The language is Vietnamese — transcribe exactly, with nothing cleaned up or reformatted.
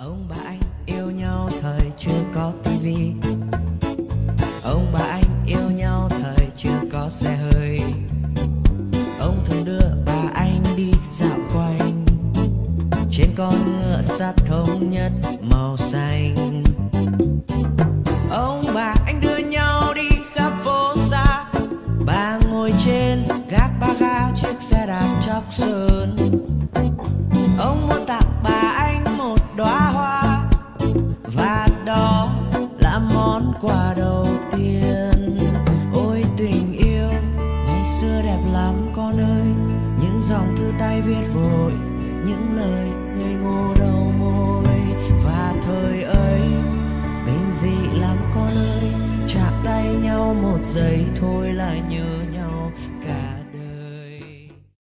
Ông bà anh yêu nhau thời chưa có tivi. Ông bà anh yêu nhau thời chưa có xe hơi. Ông thường đưa bà anh đi dạo quanh trên con ngựa sắt thống nhất màu xanh. Ông bà anh đưa nhau đi khắp phố xa, bà ngồi trên gác ba ga chiếc xe đạp chóc sơn. Ông muốn tặng bà anh một đóa hoa, và đó là món quà đầu tiên. Ôi tình yêu ngày xưa đẹp lắm con ơi, những dòng thư tay viết vội, những lời ngây ngô đầu môi. Và thời ấy bình dị lắm con ơi, chạm tay nhau một giây thôi là nhớ nhau